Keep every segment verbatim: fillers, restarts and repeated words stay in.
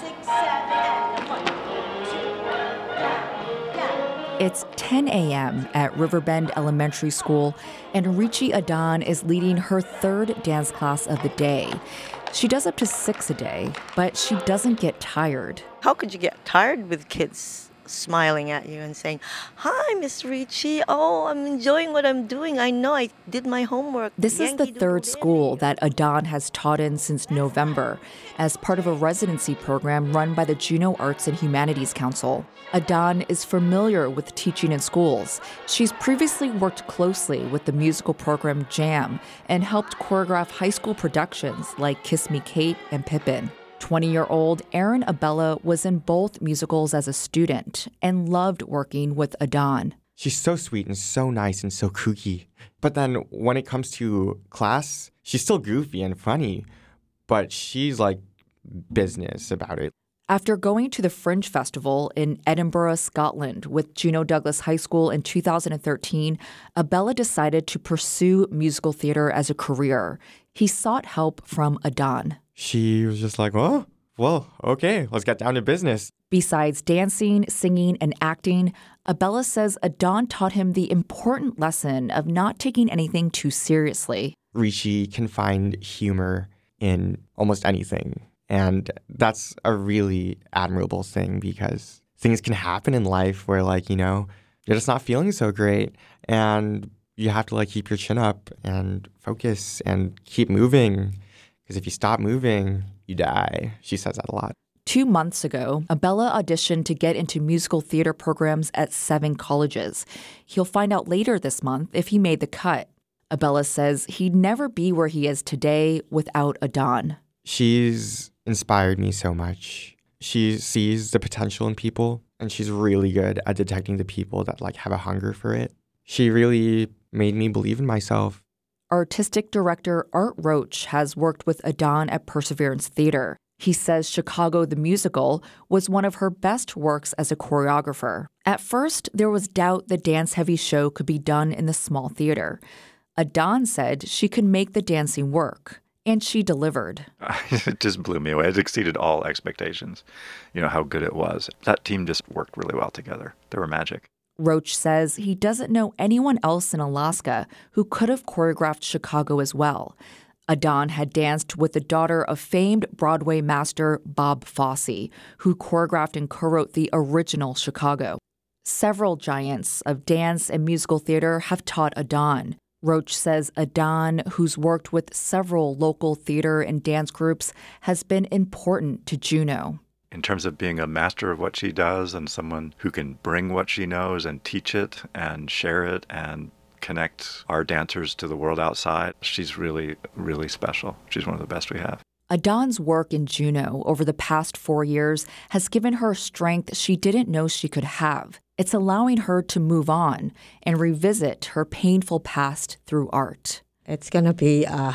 six, seven, and a one, two, down, down. It's ten a.m. at Riverbend Elementary School, and Richie Adan is leading her third dance class of the day. She does up to six a day, but she doesn't get tired. How could you get tired with kids smiling at you and saying, "Hi, Miss Richie. Oh, I'm enjoying what I'm doing. I know I did my homework." This is the third school that Adan has taught in since November as part of a residency program run by the Juneau Arts and Humanities Council. Adan is familiar with teaching in schools. She's previously worked closely with the musical program Jam and helped choreograph high school productions like Kiss Me Kate and Pippin. twenty-year-old Erin Abella was in both musicals as a student and loved working with Adan. She's so sweet and so nice and so kooky. But then when it comes to class, she's still goofy and funny, but she's like business about it. After going to the Fringe Festival in Edinburgh, Scotland with Juneau Douglas High School in two thousand thirteen, Abella decided to pursue musical theater as a career. He sought help from Adan. She was just like, oh, well, okay, let's get down to business. Besides dancing, singing, and acting, Abella says Adan taught him the important lesson of not taking anything too seriously. Richie can find humor in almost anything. And that's a really admirable thing because things can happen in life where, like, you know, you're just not feeling so great. And you have to, like, keep your chin up and focus and keep moving. Because if you stop moving, you die. She says that a lot. Two months ago, Abella auditioned to get into musical theater programs at seven colleges. He'll find out later this month if he made the cut. Abella says he'd never be where he is today without Adan. She's inspired me so much. She sees the potential in people, and she's really good at detecting the people that, like, have a hunger for it. She really made me believe in myself. Artistic director Art Roach has worked with Adan at Perseverance Theater. He says Chicago the Musical was one of her best works as a choreographer. At first, there was doubt the dance-heavy show could be done in the small theater. Adan said she could make the dancing work, and she delivered. It just blew me away. It exceeded all expectations, you know, how good it was. That team just worked really well together. They were magic. Roach says he doesn't know anyone else in Alaska who could have choreographed Chicago as well. Adan had danced with the daughter of famed Broadway master Bob Fosse, who choreographed and co-wrote the original Chicago. Several giants of dance and musical theater have taught Adan. Roach says Adan, who's worked with several local theater and dance groups, has been important to Juneau. In terms of being a master of what she does and someone who can bring what she knows and teach it and share it and connect our dancers to the world outside, she's really, really special. She's one of the best we have. Adan's work in Juneau over the past four years has given her strength she didn't know she could have. It's allowing her to move on and revisit her painful past through art. It's going to be a,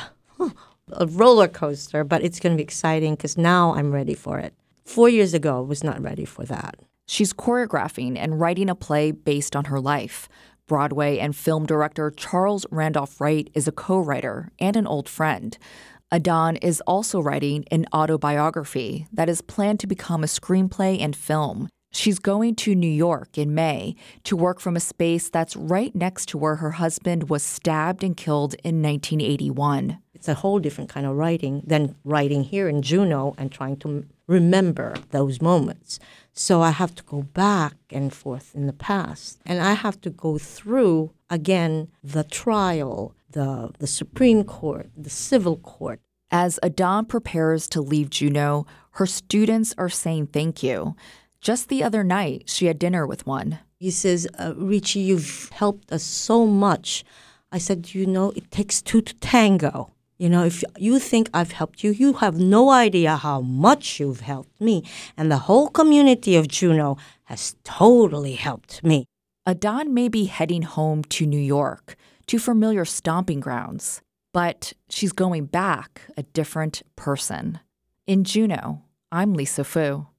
a roller coaster, but it's going to be exciting because now I'm ready for it. Four years ago, I was not ready for that. She's choreographing and writing a play based on her life. Broadway and film director Charles Randolph Wright is a co-writer and an old friend. Adan is also writing an autobiography that is planned to become a screenplay and film. She's going to New York in May to work from a space that's right next to where her husband was stabbed and killed in nineteen eighty-one. It's a whole different kind of writing than writing here in Juneau and trying to remember those moments. So I have to go back and forth in the past. And I have to go through, again, the trial, the, the Supreme Court, the civil court. As Adan prepares to leave Juneau, her students are saying thank you. Just the other night, she had dinner with one. He says, uh, Richie, you've helped us so much. I said, you know, it takes two to tango. You know, if you think I've helped you, you have no idea how much you've helped me. And the whole community of Juneau has totally helped me. Adan may be heading home to New York, to familiar stomping grounds, but she's going back a different person. In Juneau, I'm Lisa Fu.